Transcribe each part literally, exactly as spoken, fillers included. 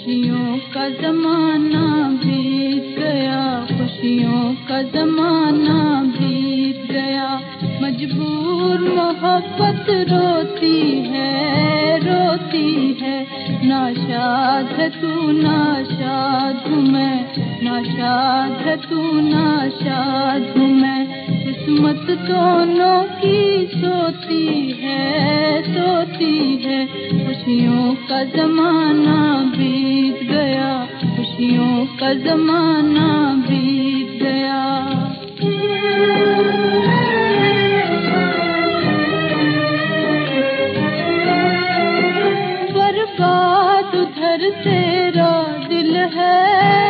खुशियों का ज़माना बीत गया, खुशियों का ज़माना बीत गया। मजबूर मोहब्बत रोती है, रोती है। नाशाद है तू, नाशाद हूँ मैं, नाशाद है तू, नाशाद हूँ मैं। किस्मत दोनों की सोती है, सोती है। खुशियों का ज़माना बीत गया, खुशियों का ज़माना बीत गया। बर्बाद उधर तेरा दिल है,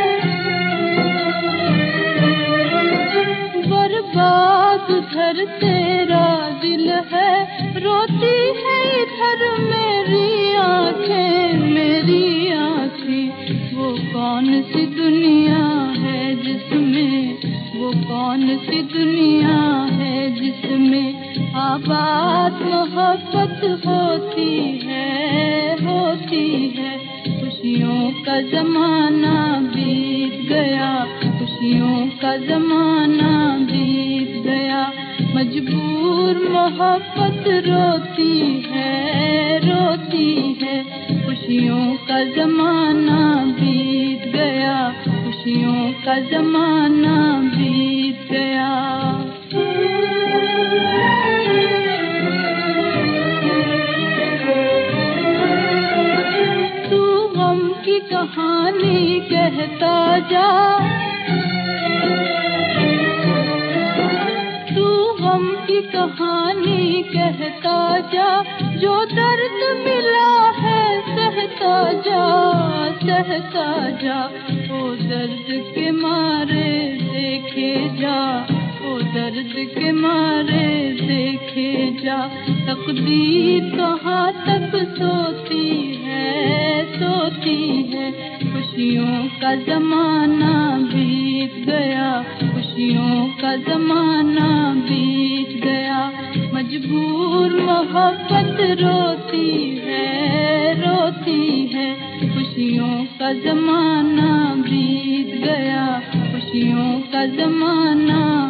बर्बाद उधर तेरा दिल है। रोती है इधर मेरी आँखें, मेरी आँखें। वो कौन सी दुनिया है जिसमें, वो कौन सी दुनिया है जिसमें आबाद मोहब्बत होती है, होती है। खुशियों का ज़माना बीत गया, खुशियों का ज़माना बीत गया। मजबूर मोहब्बत रोती है, रोती है। खुशियों का ज़माना बीत गया, खुशियों का ज़माना बीत गया। तू गम की कहानी कहता जा, तू गम की कहानी कहता जा। जो दर्द मिला है सहता जा, सहता जा। ओ दर्द के मारे देखे जा, ओ दर्द के मारे देखे जा। तकदीर कहाँ तक सोती है, सोती है। खुशियों का ज़माना बीत गया, खुशियों का ज़माना बीत गया। मजबूर मोहब्बत रोती है, रोती है। खुशियों का ज़माना बीत गया, खुशियों का ज़माना